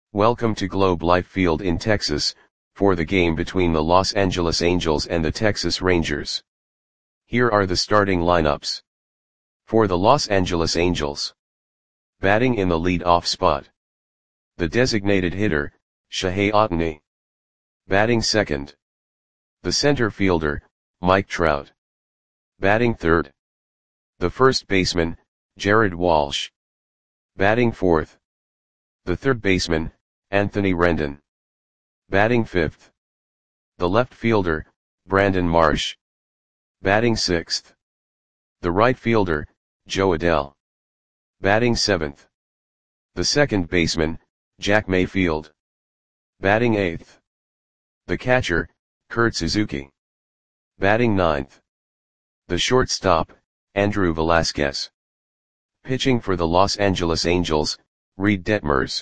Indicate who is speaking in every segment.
Speaker 1: Welcome to Globe Life Field in Texas, for the game between the Los Angeles Angels and the Texas Rangers. Here are the starting lineups. For the Los Angeles Angels. Batting in the lead-off spot. The designated hitter, Shohei Ohtani. Batting second. The center fielder, Mike Trout. Batting third. The first baseman, Jared Walsh. Batting fourth. The third baseman, Anthony Rendon. Batting fifth. The left fielder, Brandon Marsh. Batting sixth. The right fielder, Jo Adell. Batting seventh. The second baseman, Jack Mayfield. Batting eighth. The catcher, Kurt Suzuki. Batting ninth. The shortstop, Andrew Velasquez. Pitching for the Los Angeles Angels, Reed Detmers.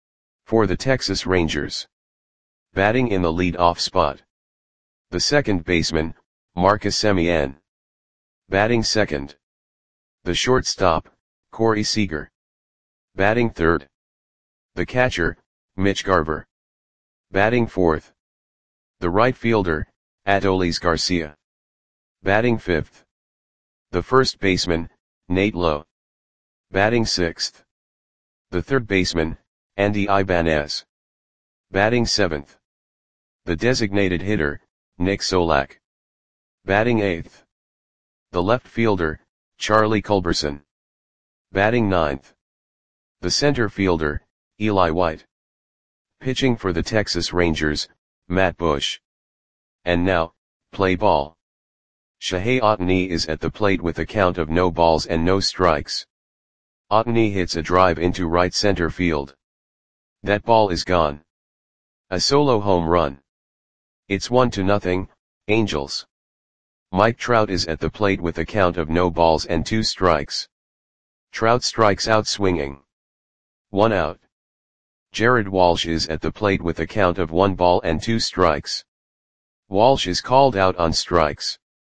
Speaker 1: For the Texas Rangers. Batting in the lead-off spot. The second baseman, Marcus Semien. Batting second. The shortstop, Corey Seager. Batting third. The catcher, Mitch Garver. Batting fourth. The right fielder, Adolis Garcia. Batting fifth. The first baseman, Nate Lowe. Batting sixth. The third baseman, Andy Ibanez. Batting seventh. The designated hitter, Nick Solak. Batting eighth. The left fielder, Charlie Culberson. Batting ninth. The center fielder, Eli White. Pitching for the Texas Rangers, Matt Bush. And now, play ball. Shohei Ohtani is at the plate with a count of no balls and no strikes. Ohtani hits a drive into right center field. That ball is gone. A solo home run. It's 1-0, Angels. Mike Trout is at the plate with a count of no balls and 2 strikes. Trout strikes out swinging. 1 out. Jared Walsh is at the plate with a count of 1 ball and 2 strikes. Walsh is called out on strikes.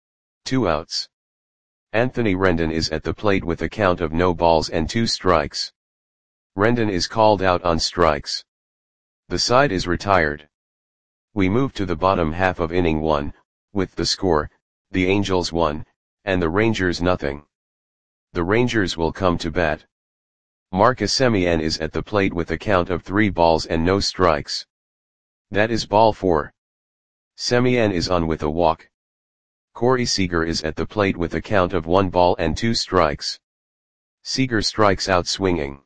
Speaker 1: 2 outs. Anthony Rendon is at the plate with a count of no balls and 2 strikes. Rendon is called out on strikes. The side is retired. We move to the bottom half of inning 1, with the score, the Angels 1, and the Rangers nothing. The Rangers will come to bat. Marcus Semien is at the plate with a count of 3 balls and no strikes. That is ball 4. Semien is on with a walk. Corey Seager is at the plate with a count of 1 ball and 2 strikes. Seager strikes out swinging.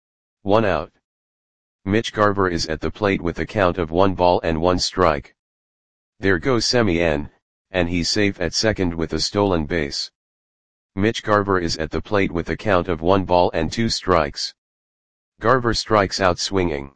Speaker 1: 1 out. Mitch Garver is at the plate with a count of 1 ball and 1 strike. There goes Semien, and he's safe at second with a stolen base. Mitch Garver is at the plate with a count of 1 ball and 2 strikes. Garver strikes out swinging.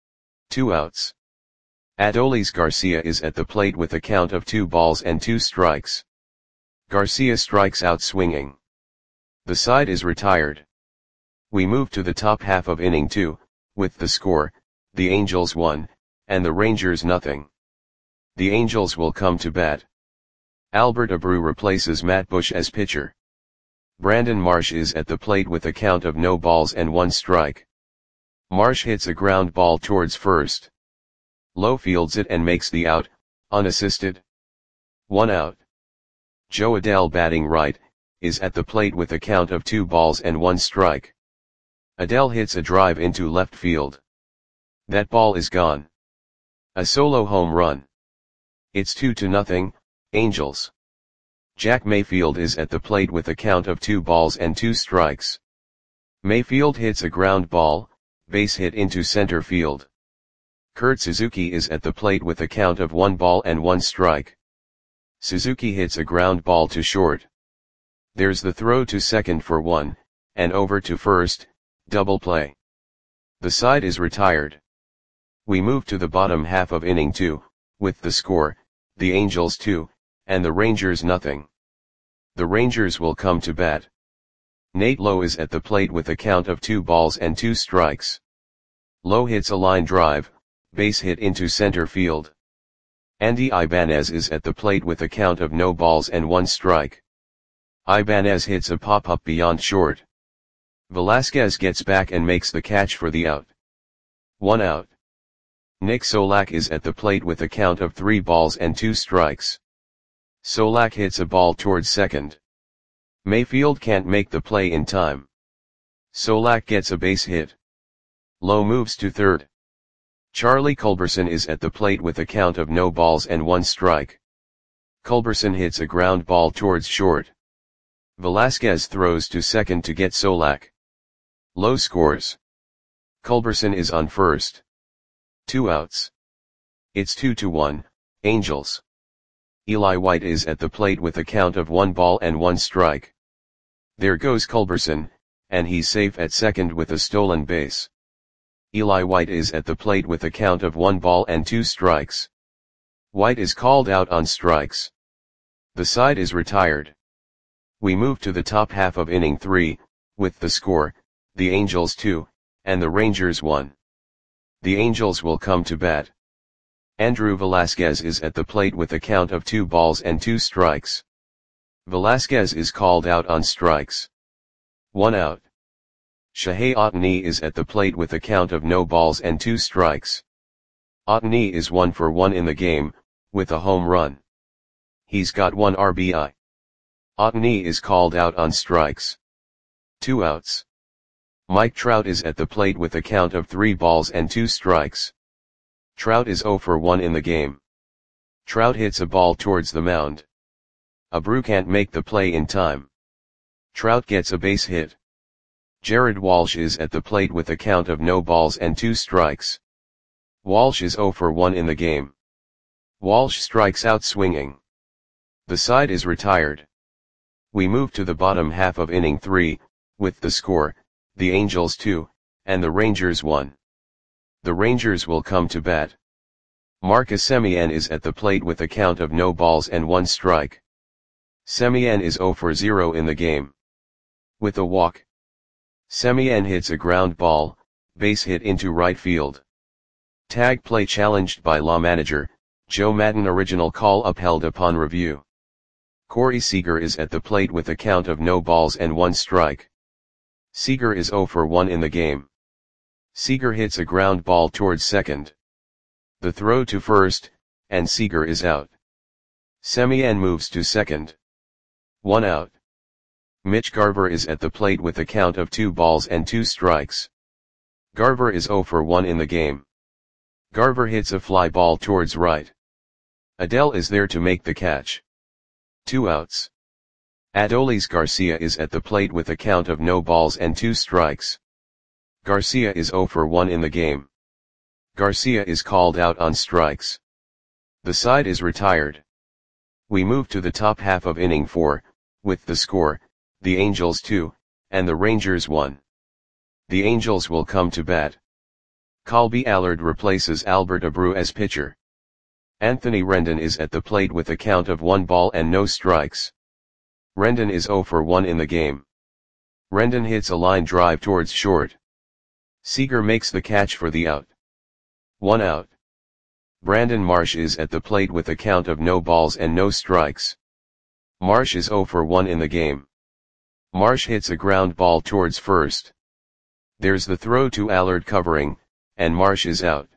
Speaker 1: 2 outs. Adolis Garcia is at the plate with a count of 2 balls and 2 strikes. Garcia strikes out swinging. The side is retired. We move to the top half of inning 2, with the score, the Angels 1, and the Rangers nothing. The Angels will come to bat. Albert Abreu replaces Matt Bush as pitcher. Brandon Marsh is at the plate with a count of no balls and 1 strike. Marsh hits a ground ball towards first. Lowe fields it and makes the out, unassisted. 1 out. Jo Adell batting right, is at the plate with a count of 2 balls and 1 strike. Adell hits a drive into left field. That ball is gone. A solo home run. It's 2-0, Angels. Jack Mayfield is at the plate with a count of 2 balls and 2 strikes. Mayfield hits a ground ball, base hit into center field. Kurt Suzuki is at the plate with a count of 1 ball and 1 strike. Suzuki hits a ground ball to short. There's the throw to second for 1, and over to first, double play. The side is retired. We move to the bottom half of inning 2, with the score, the Angels 2, and the Rangers nothing. The Rangers will come to bat. Nate Lowe is at the plate with a count of 2 balls and 2 strikes. Lowe hits a line drive, base hit into center field. Andy Ibanez is at the plate with a count of no balls and 1 strike. Ibanez hits a pop-up beyond short. Velasquez gets back and makes the catch for the out. 1 out. Nick Solak is at the plate with a count of 3 balls and 2 strikes. Solak hits a ball towards second. Mayfield can't make the play in time. Solak gets a base hit. Lowe moves to third. Charlie Culberson is at the plate with a count of no balls and 1 strike. Culberson hits a ground ball towards short. Velasquez throws to second to get Solak. Lowe scores. Culberson is on first. 2 outs. It's 2-1, Angels. Eli White is at the plate with a count of 1 ball and 1 strike. There goes Culberson, and he's safe at second with a stolen base. Eli White is at the plate with a count of 1 ball and 2 strikes. White is called out on strikes. The side is retired. We move to the top half of inning 3, with the score, the Angels 2, and the Rangers 1. The Angels will come to bat. Andrew Velasquez is at the plate with a count of 2 balls and 2 strikes. Velasquez is called out on strikes. 1 out. Shohei Ohtani is at the plate with a count of no balls and 2 strikes. Ohtani is 1 for 1 in the game, with a home run. He's got 1 RBI. Ohtani is called out on strikes. 2 outs. Mike Trout is at the plate with a count of 3 balls and 2 strikes. Trout is 0 for 1 in the game. Trout hits a ball towards the mound. Abreu can't make the play in time. Trout gets a base hit. Jared Walsh is at the plate with a count of no balls and 2 strikes. Walsh is 0 for 1 in the game. Walsh strikes out swinging. The side is retired. We move to the bottom half of inning 3, with the score, the Angels 2, and the Rangers 1. The Rangers will come to bat. Marcus Semien is at the plate with a count of no balls and 1 strike. Semien is 0 for 0 in the game. With a walk. Semien hits a ground ball, base hit into right field. Tag play challenged by law manager, Joe Maddon. Original call upheld upon review. Corey Seager is at the plate with a count of no balls and 1 strike. Seager is 0 for 1 in the game. Seager hits a ground ball towards second. The throw to first, and Seager is out. Semien moves to second. 1 out. Mitch Garver is at the plate with a count of 2 balls and 2 strikes. Garver is 0 for 1 in the game. Garver hits a fly ball towards right. Adell is there to make the catch. 2 outs. Adolis Garcia is at the plate with a count of no balls and 2 strikes. Garcia is 0 for 1 in the game. Garcia is called out on strikes. The side is retired. We move to the top half of inning 4, with the score, the Angels 2, and the Rangers 1. The Angels will come to bat. Colby Allard replaces Albert Abreu as pitcher. Anthony Rendon is at the plate with a count of 1 ball and no strikes. Rendon is 0 for 1 in the game. Rendon hits a line drive towards short. Seager makes the catch for the out. 1 out. Brandon Marsh is at the plate with a count of no balls and no strikes. Marsh is 0 for 1 in the game. Marsh hits a ground ball towards first. There's the throw to Allard covering, and Marsh is out.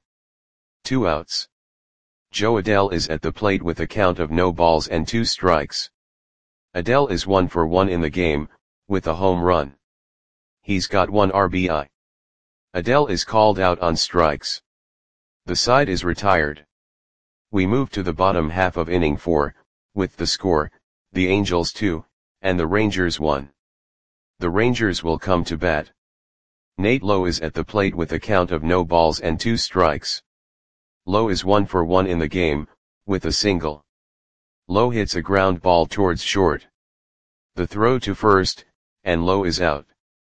Speaker 1: 2 outs. Joe Adell is at the plate with a count of no balls and 2 strikes. Adell is 1 for 1 in the game, with a home run. He's got 1 RBI. Adell is called out on strikes. The side is retired. We move to the bottom half of inning 4, with the score, the Angels 2, and the Rangers 1. The Rangers will come to bat. Nate Lowe is at the plate with a count of no balls and 2 strikes. Lowe is 1 for 1 in the game, with a single. Lowe hits a ground ball towards short. The throw to first, and Lowe is out.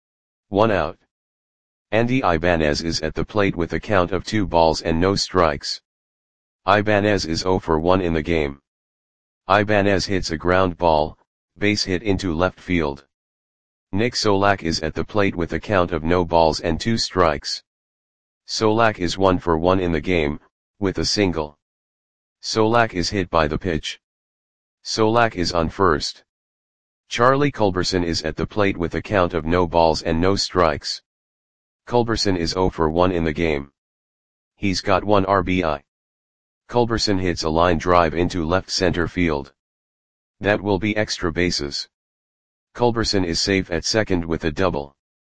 Speaker 1: 1 out. Andy Ibanez is at the plate with a count of 2 balls and no strikes. Ibanez is 0 for 1 in the game. Ibanez hits a ground ball, base hit into left field. Nick Solak is at the plate with a count of no balls and 2 strikes. Solak is 1 for 1 in the game, with a single. Solak is hit by the pitch. Solak is on first. Charlie Culberson is at the plate with a count of no balls and no strikes. Culberson is 0 for 1 in the game. He's got 1 RBI. Culberson hits a line drive into left center field. That will be extra bases. Culberson is safe at second with a double.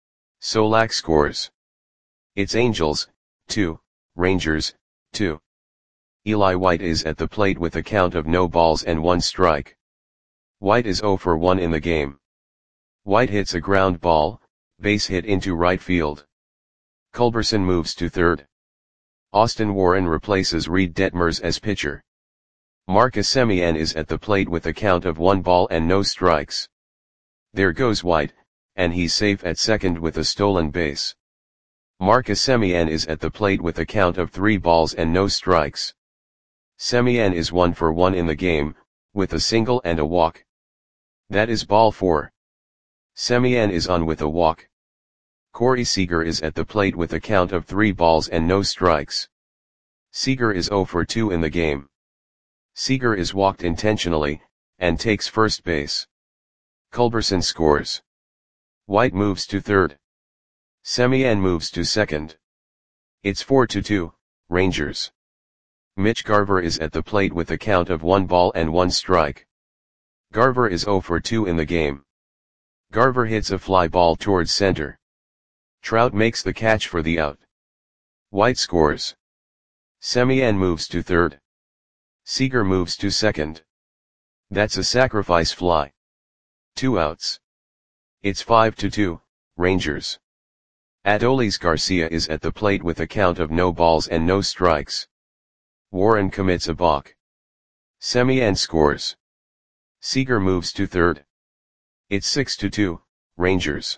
Speaker 1: Solak scores. It's Angels, 2, Rangers, 2. Eli White is at the plate with a count of no balls and 1 strike. White is 0 for 1 in the game. White hits a ground ball, base hit into right field. Culberson moves to third. Austin Warren replaces Reed Detmers as pitcher. Marcus Semien is at the plate with a count of 1 ball and no strikes. There goes White, and he's safe at second with a stolen base. Marcus Semien is at the plate with a count of 3 balls and no strikes. Semien is 1 for 1 in the game, with a single and a walk. That is ball 4. Semien is on with a walk. Corey Seager is at the plate with a count of 3 balls and no strikes. Seager is 0 for 2 in the game. Seager is walked intentionally, and takes first base. Culberson scores. White moves to third. Semien moves to second. It's 4-2, Rangers. Mitch Garver is at the plate with a count of 1 ball and 1 strike. Garver is 0 for 2 in the game. Garver hits a fly ball towards center. Trout makes the catch for the out. White scores. Semien moves to third. Seager moves to second. That's a sacrifice fly. 2 outs. It's 5-2, Rangers. Adolis Garcia is at the plate with a count of no balls and no strikes. Warren commits a balk. Semien scores. Seager moves to third. It's 6-2, Rangers.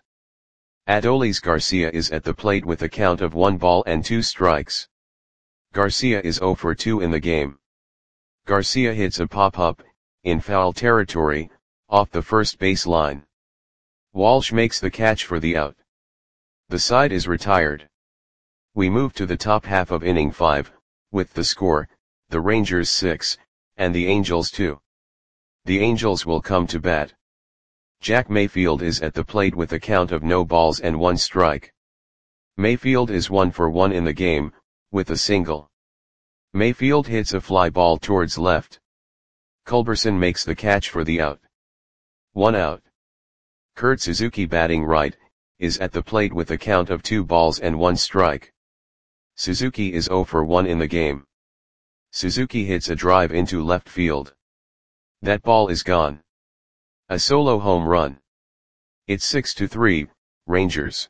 Speaker 1: Adolis Garcia is at the plate with a count of 1 ball and 2 strikes. Garcia is 0 for 2 in the game. Garcia hits a pop-up, in foul territory, off the first base line. Walsh makes the catch for the out. The side is retired. We move to the top half of inning 5, with the score, the Rangers 6, and the Angels 2. The Angels will come to bat. Jack Mayfield is at the plate with a count of no balls and 1 strike. Mayfield is 1 for 1 in the game, with a single. Mayfield hits a fly ball towards left. Culberson makes the catch for the out. 1 out. Kurt Suzuki, batting right, is at the plate with a count of 2 balls and 1 strike. Suzuki is 0 for 1 in the game. Suzuki hits a drive into left field. That ball is gone. A solo home run. It's 6-3, Rangers.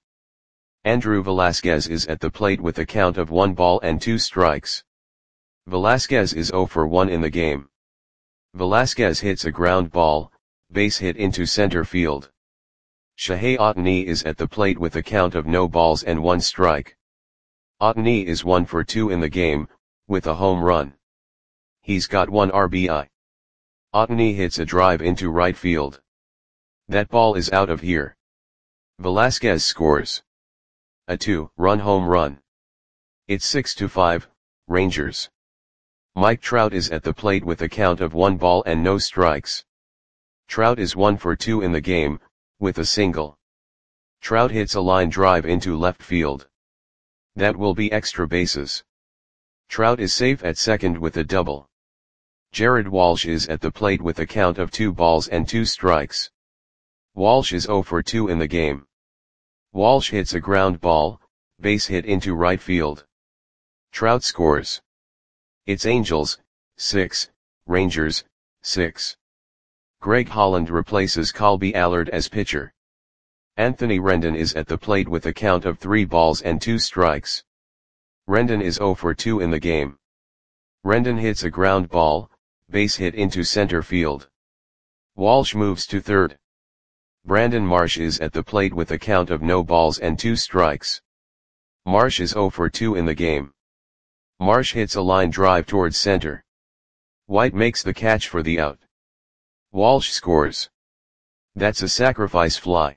Speaker 1: Andrew Velasquez is at the plate with a count of 1 ball and 2 strikes. Velasquez is 0 for 1 in the game. Velasquez hits a ground ball, base hit into center field. Shohei Ohtani is at the plate with a count of no balls and 1 strike. Ohtani is 1 for 2 in the game, with a home run. He's got 1 RBI. Ohtani hits a drive into right field. That ball is out of here. Velasquez scores. A 2-run home run. It's 6-5, Rangers. Mike Trout is at the plate with a count of 1 ball and no strikes. Trout is 1 for 2 in the game, with a single. Trout hits a line drive into left field. That will be extra bases. Trout is safe at second with a double. Jared Walsh is at the plate with a count of 2 balls and 2 strikes. Walsh is 0 for 2 in the game. Walsh hits a ground ball, base hit into right field. Trout scores. It's Angels, 6, Rangers, 6. Greg Holland replaces Colby Allard as pitcher. Anthony Rendon is at the plate with a count of 3 balls and 2 strikes. Rendon is 0 for 2 in the game. Rendon hits a ground ball, base hit into center field. Walsh moves to third. Brandon Marsh is at the plate with a count of no balls and 2 strikes. Marsh is 0 for 2 in the game. Marsh hits a line drive towards center. White makes the catch for the out. Walsh scores. That's a sacrifice fly.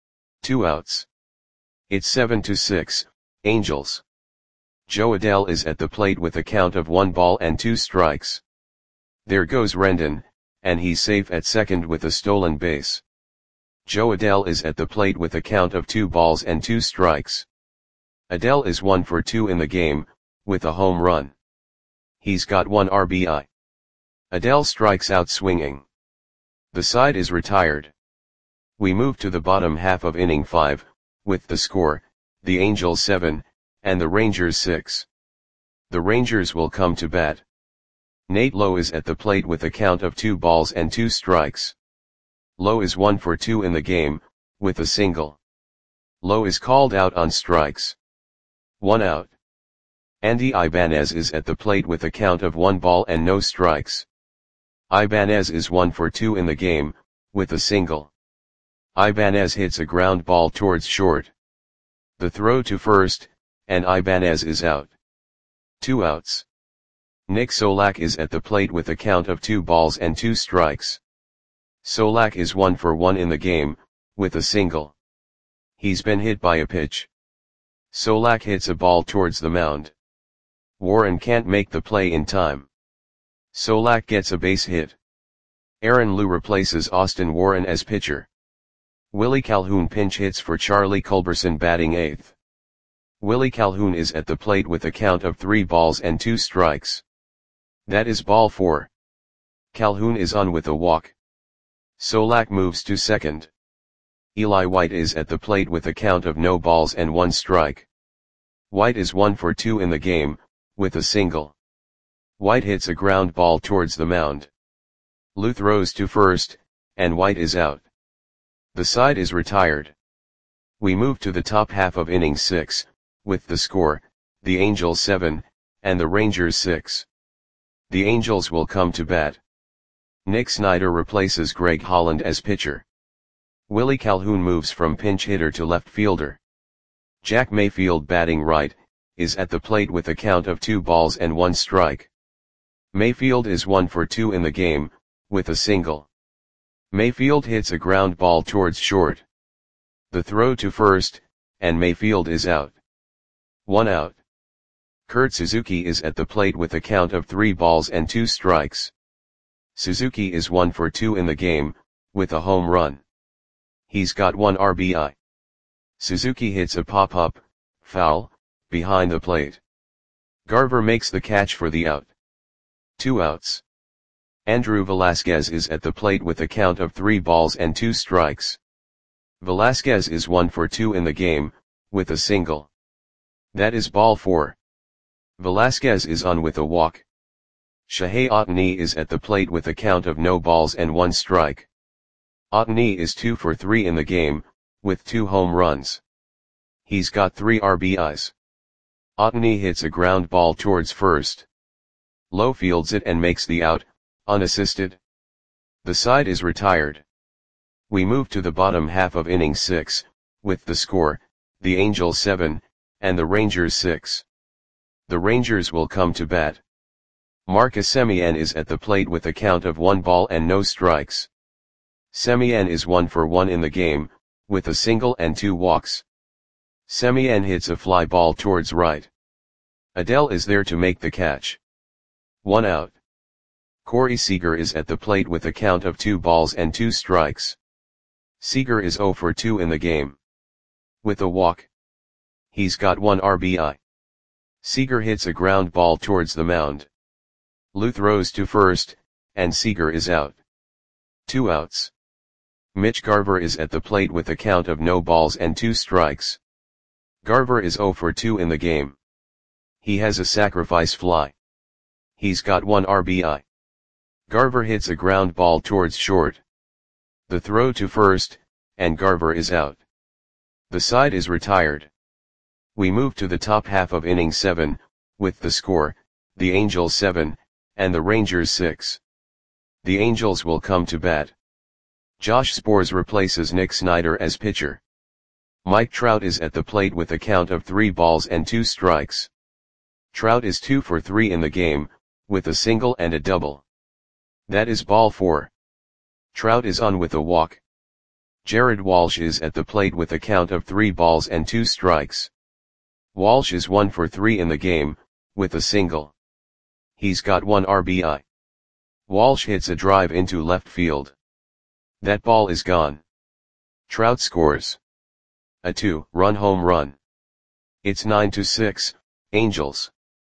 Speaker 1: 2 outs. It's 7-6, Angels. Joe Adell is at the plate with a count of 1 ball and 2 strikes. There goes Rendon, and he's safe at second with a stolen base. Joe Adell is at the plate with a count of 2 balls and 2 strikes. Adell is 1 for 2 in the game, with a home run. He's got 1 RBI. Adell strikes out swinging. The side is retired. We move to the bottom half of inning 5, with the score, the Angels 7, and the Rangers 6. The Rangers will come to bat. Nate Lowe is at the plate with a count of 2 balls and 2 strikes. Lowe is 1 for 2 in the game, with a single. Lowe is called out on strikes. 1 out. Andy Ibanez is at the plate with a count of 1 ball and no strikes. Ibanez is 1 for 2 in the game, with a single. Ibanez hits a ground ball towards short. The throw to first, and Ibanez is out. 2 outs. Nick Solak is at the plate with a count of 2 balls and 2 strikes. Solak is 1 for 1 in the game, with a single. He's been hit by a pitch. Solak hits a ball towards the mound. Warren can't make the play in time. Solak gets a base hit. Aaron Liu replaces Austin Warren as pitcher. Willie Calhoun pinch hits for Charlie Culberson batting 8th. Willie Calhoun is at the plate with a count of 3 balls and 2 strikes. That is ball 4. Calhoun is on with a walk. Solak moves to second. Eli White is at the plate with a count of no balls and 1 strike. White is 1 for 2 in the game, with a single. White hits a ground ball towards the mound. Liu throws to first, and White is out. The side is retired. We move to the top half of inning 6, with the score, the Angels 7, and the Rangers 6. The Angels will come to bat. Nick Snyder replaces Greg Holland as pitcher. Willie Calhoun moves from pinch hitter to left fielder. Jack Mayfield batting right, is at the plate with a count of 2 balls and 1 strike. Mayfield is 1 for 2 in the game, with a single. Mayfield hits a ground ball towards short. The throw to first, and Mayfield is out. 1 out. Kurt Suzuki is at the plate with a count of 3 balls and 2 strikes. Suzuki is 1 for 2 in the game, with a home run. He's got 1 RBI. Suzuki hits a pop-up, foul, behind the plate. Garver makes the catch for the out. 2 outs. Andrew Velasquez is at the plate with a count of 3 balls and 2 strikes. Velasquez is 1 for 2 in the game, with a single. That is ball 4. Velasquez is on with a walk. Shohei Ohtani is at the plate with a count of no balls and 1 strike. Ohtani is 2 for 3 in the game, with 2 home runs. He's got 3 RBIs. Ohtani hits a ground ball towards first. Lowe fields it and makes the out, unassisted. The side is retired. We move to the bottom half of inning 6, with the score, the Angels 7, and the Rangers 6. The Rangers will come to bat. Marcus Semien is at the plate with a count of 1 ball and no strikes. Semien is 1 for 1 in the game, with a single and 2 walks. Semien hits a fly ball towards right. Adell is there to make the catch. 1 out. Corey Seager is at the plate with a count of 2 balls and 2 strikes. Seager is 0 for 2 in the game. With a walk. He's got 1 RBI. Seager hits a ground ball towards the mound. Liu throws to first, and Seager is out. 2 outs. Mitch Garver is at the plate with a count of no balls and 2 strikes. Garver is 0 for 2 in the game. He has a sacrifice fly. He's got 1 RBI. Garver hits a ground ball towards short. The throw to first, and Garver is out. The side is retired. We move to the top half of inning 7, with the score, the Angels 7, and the Rangers 6. The Angels will come to bat. Josh Sborz replaces Nick Snyder as pitcher. Mike Trout is at the plate with a count of 3 balls and 2 strikes. Trout is 2 for 3 in the game, with a single and a double. That is ball 4. Trout is on with a walk. Jared Walsh is at the plate with a count of 3 balls and 2 strikes. Walsh is 1 for 3 in the game, with a single. He's got 1 RBI. Walsh hits a drive into left field. That ball is gone. Trout scores a 2-run home run. It's 9-6, Angels.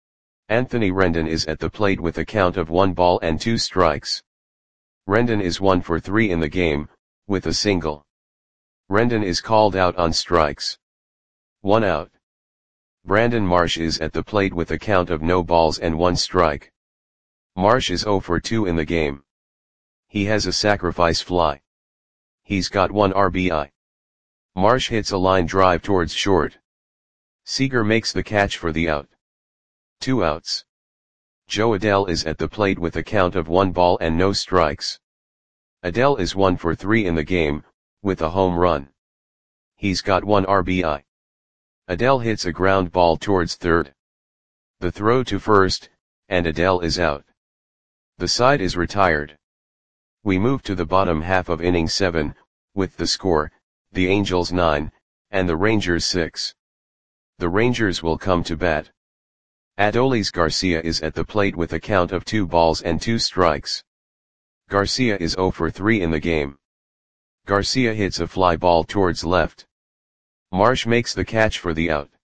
Speaker 1: Anthony Rendon is at the plate with a count of 1 ball and 2 strikes. Rendon is 1 for 3 in the game, with a single. Rendon is called out on strikes. 1 out. Brandon Marsh is at the plate with a count of no balls and 1 strike. Marsh is 0 for 2 in the game. He has a sacrifice fly. He's got 1 RBI. Marsh hits a line drive towards short. Seager makes the catch for the out. 2 outs. Joe Adell is at the plate with a count of 1 ball and no strikes. Adell is 1 for 3 in the game, with a home run. He's got 1 RBI. Adell hits a ground ball towards third. The throw to first, and Adell is out. The side is retired. We move to the bottom half of inning 7, with the score, the Angels 9, and the Rangers 6. The Rangers will come to bat. Adolis Garcia is at the plate with a count of 2 balls and 2 strikes. Garcia is 0 for 3 in the game. Garcia hits a fly ball towards left. Marsh makes the catch for the out.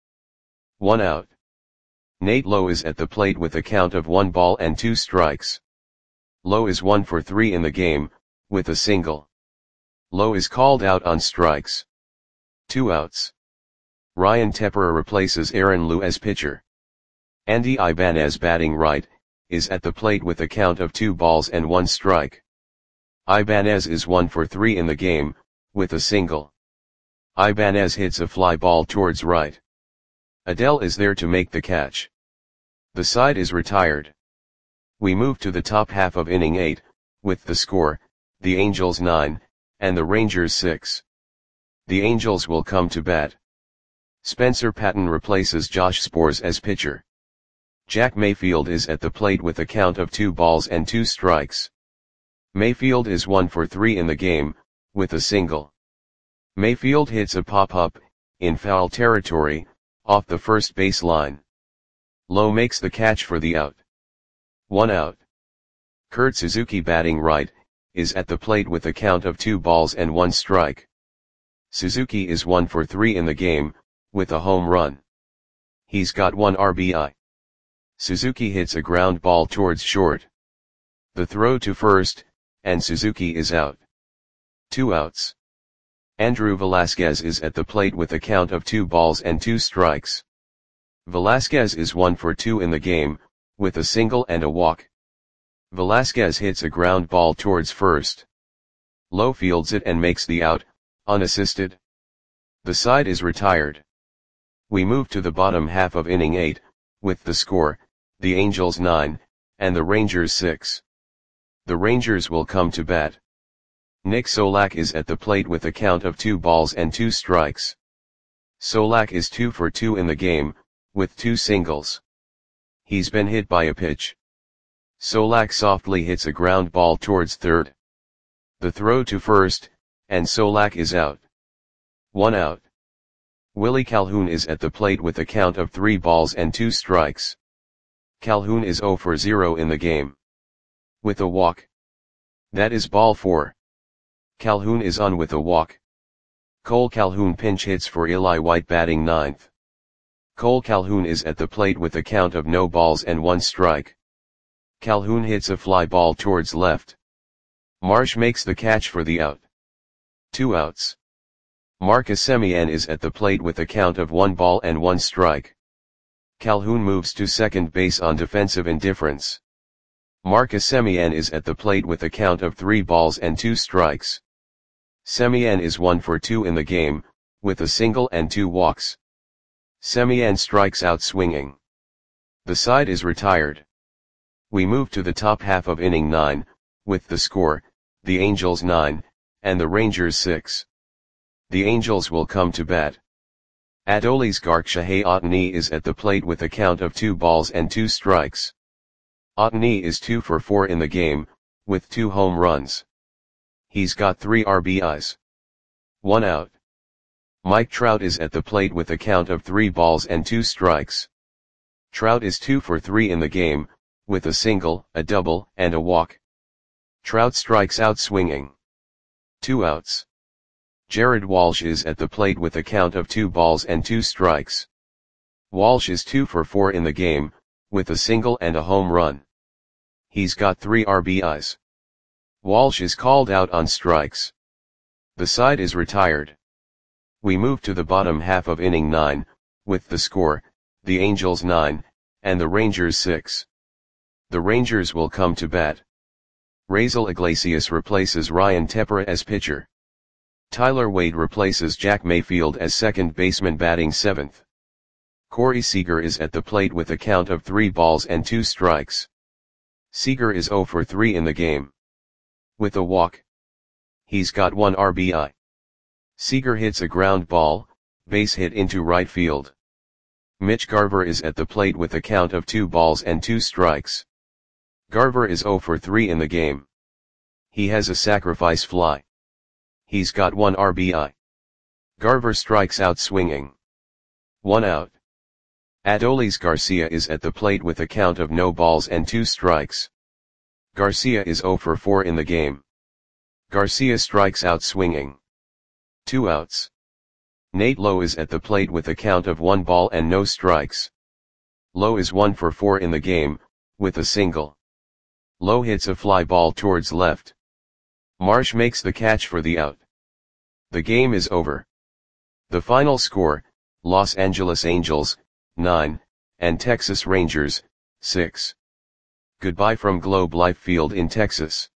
Speaker 1: 1 out. Nate Lowe is at the plate with a count of 1 ball and 2 strikes. Lowe is 1 for 3 in the game, with a single. Lowe is called out on strikes. 2 outs. Ryan Tepera replaces Aaron Liu as pitcher. Andy Ibanez, batting right, is at the plate with a count of 2 balls and 1 strike. Ibanez is 1 for 3 in the game, with a single. Ibanez hits a fly ball towards right. Adell is there to make the catch. The side is retired. We move to the top half of inning 8, with the score, the Angels 9, and the Rangers 6. The Angels will come to bat. Spencer Patton replaces Josh Sborz as pitcher. Jack Mayfield is at the plate with a count of 2 balls and 2 strikes. Mayfield is 1 for 3 in the game, with a single. Mayfield hits a pop-up, in foul territory, off the first base line. Lowe makes the catch for the out. 1 out. Kurt Suzuki, batting right, is at the plate with a count of 2 balls and 1 strike. Suzuki is 1 for 3 in the game, with a home run. He's got 1 RBI. Suzuki hits a ground ball towards short. The throw to first, and Suzuki is out. 2 outs. Andrew Velasquez is at the plate with a count of 2 balls and 2 strikes. Velasquez is 1 for 2 in the game, with a single and a walk. Velasquez hits a ground ball towards first. Lowe fields it and makes the out, unassisted. The side is retired. We move to the bottom half of inning 8, with the score, the Angels 9, and the Rangers 6. The Rangers will come to bat. Nick Solak is at the plate with a count of 2 balls and 2 strikes. Solak is 2 for 2 in the game, with 2 singles. He's been hit by a pitch. Solak softly hits a ground ball towards third. The throw to first, and Solak is out. 1 out. Willie Calhoun is at the plate with a count of 3 balls and 2 strikes. Calhoun is 0 for 0 in the game. With a walk. That is ball 4. Calhoun is on with a walk. Cole Calhoun pinch hits for Eli White, batting 9th. Cole Calhoun is at the plate with a count of no balls and 1 strike. Calhoun hits a fly ball towards left. Marsh makes the catch for the out. 2 outs. Marcus Semien is at the plate with a count of 1 ball and 1 strike. Calhoun moves to second base on defensive indifference. Marcus Semien is at the plate with a count of 3 balls and 2 strikes. Semien is 1 for 2 in the game, with a single and 2 walks. Semien strikes out swinging. The side is retired. We move to the top half of inning 9, with the score, the Angels 9, and the Rangers 6. The Angels will come to bat. Adolis Garcia Otani is at the plate with a count of 2 balls and 2 strikes. Otani is 2 for 4 in the game, with 2 home runs. He's got 3 RBIs. 1 out. Mike Trout is at the plate with a count of 3 balls and 2 strikes. Trout is 2 for 3 in the game, with a single, a double, and a walk. Trout strikes out swinging. 2 outs. Jared Walsh is at the plate with a count of 2 balls and 2 strikes. Walsh is 2 for 4 in the game, with a single and a home run. He's got 3 RBIs. Walsh is called out on strikes. The side is retired. We move to the bottom half of inning 9, with the score, the Angels 9, and the Rangers 6. The Rangers will come to bat. Raisel Iglesias replaces Ryan Tepera as pitcher. Tyler Wade replaces Jack Mayfield as second baseman batting 7th. Corey Seager is at the plate with a count of 3 balls and 2 strikes. Seager is 0 for 3 in the game. With a walk. He's got 1 RBI. Seager hits a ground ball, base hit into right field. Mitch Garver is at the plate with a count of 2 balls and 2 strikes. Garver is 0 for 3 in the game. He has a sacrifice fly. He's got 1 RBI. Garver strikes out swinging. 1 out. Adolis Garcia is at the plate with a count of no balls and 2 strikes. Garcia is 0 for 4 in the game. Garcia strikes out swinging. 2 outs. Nate Lowe is at the plate with a count of 1 ball and no strikes. Lowe is 1 for 4 in the game, with a single. Lowe hits a fly ball towards left. Marsh makes the catch for the out. The game is over. The final score, Los Angeles Angels, 9, and Texas Rangers, 6. Goodbye from Globe Life Field in Texas.